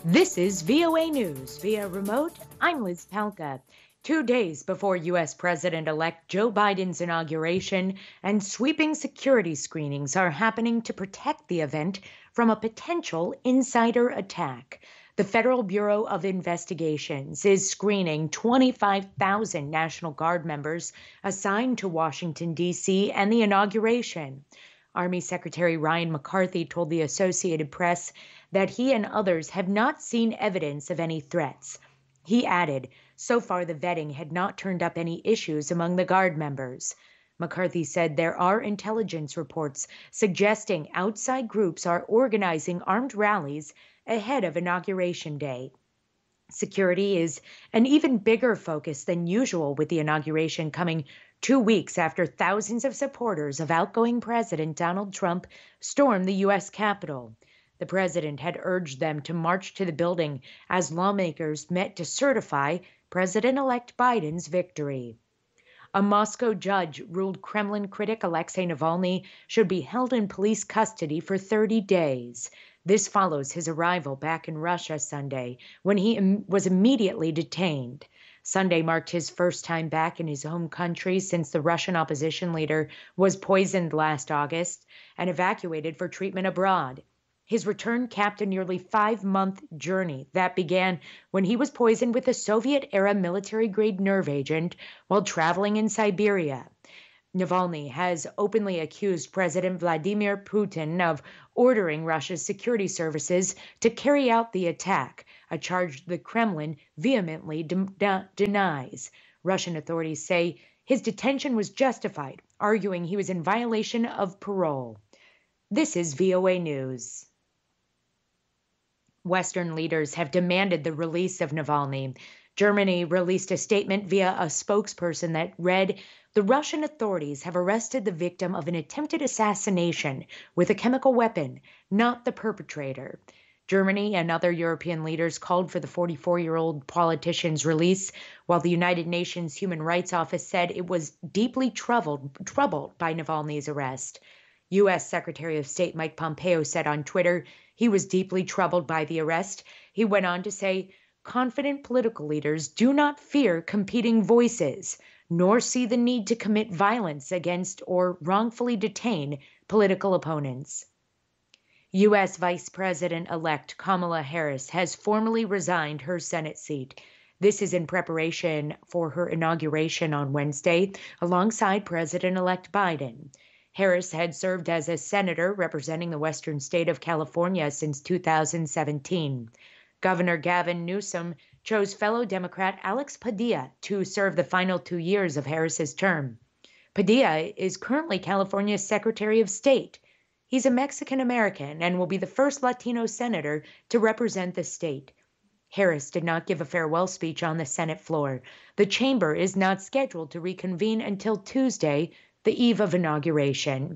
This is VOA News via remote. I'm Liz Palka. 2 days before U.S. President-elect Joe Biden's inauguration, and sweeping security screenings are happening to protect the event from a potential insider attack. The Federal Bureau of Investigations is screening 25,000 National Guard members assigned to Washington, D.C. and the inauguration. Army Secretary Ryan McCarthy told the Associated Press that he and others have not seen evidence of any threats. He added, so far the vetting had not turned up any issues among the Guard members. McCarthy said there are intelligence reports suggesting outside groups are organizing armed rallies ahead of Inauguration Day. Security is an even bigger focus than usual, with the inauguration coming 2 weeks after thousands of supporters of outgoing President Donald Trump stormed the U.S. Capitol. The president had urged them to march to the building as lawmakers met to certify President-elect Biden's victory. A Moscow judge ruled Kremlin critic Alexei Navalny should be held in police custody for 30 days. This follows his arrival back in Russia Sunday, when he was immediately detained. Sunday marked his first time back in his home country since the Russian opposition leader was poisoned last August and evacuated for treatment abroad. His return capped a nearly 5-month journey that began when he was poisoned with a Soviet-era military-grade nerve agent while traveling in Siberia. Navalny has openly accused President Vladimir Putin of ordering Russia's security services to carry out the attack, a charge the Kremlin vehemently denies. Russian authorities say his detention was justified, arguing he was in violation of parole. This is VOA News. Western leaders have demanded the release of Navalny. Germany released a statement via a spokesperson that read, "The Russian authorities have arrested the victim of an attempted assassination with a chemical weapon, not the perpetrator." Germany and other European leaders called for the 44-year-old politician's release, while the United Nations Human Rights Office said it was deeply troubled by Navalny's arrest. U.S. Secretary of State Mike Pompeo said on Twitter he was deeply troubled by the arrest. He went on to say, "Confident political leaders do not fear competing voices, nor see the need to commit violence against or wrongfully detain political opponents." U.S. Vice President-elect Kamala Harris has formally resigned her Senate seat. This is in preparation for her inauguration on Wednesday, alongside President-elect Biden. Harris had served as a senator representing the western state of California since 2017. Governor Gavin Newsom chose fellow Democrat Alex Padilla to serve the final 2 years of Harris's term. Padilla is currently California's Secretary of State. He's a Mexican-American and will be the first Latino senator to represent the state. Harris did not give a farewell speech on the Senate floor. The chamber is not scheduled to reconvene until Tuesday, the eve of inauguration.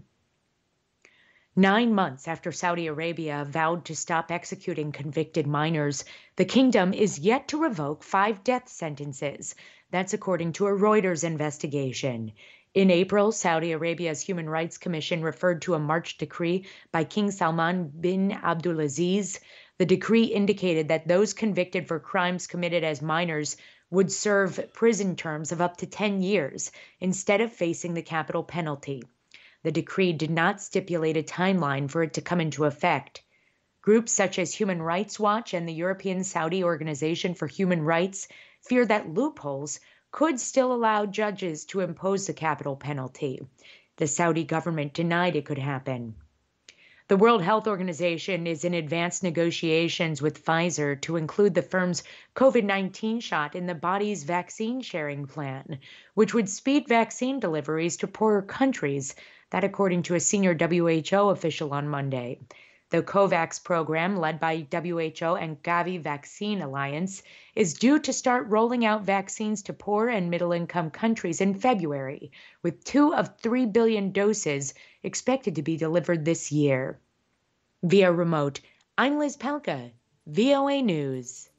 9 months after Saudi Arabia vowed to stop executing convicted minors, the kingdom is yet to revoke 5 death sentences. That's according to a Reuters investigation. In April, Saudi Arabia's Human Rights Commission referred to a March decree by King Salman bin Abdulaziz. The decree indicated that those convicted for crimes committed as minors would serve prison terms of up to 10 years instead of facing the capital penalty. The decree did not stipulate a timeline for it to come into effect. Groups such as Human Rights Watch and the European Saudi Organization for Human Rights fear that loopholes could still allow judges to impose the capital penalty. The Saudi government denied it could happen. The World Health Organization is in advanced negotiations with Pfizer to include the firm's COVID-19 shot in the body's vaccine sharing plan, which would speed vaccine deliveries to poorer countries, that according to a senior WHO official on Monday. The COVAX program, led by WHO and Gavi Vaccine Alliance, is due to start rolling out vaccines to poor and middle-income countries in February, with 2 of 3 billion doses expected to be delivered this year. Via remote, I'm Liz Palka, VOA News.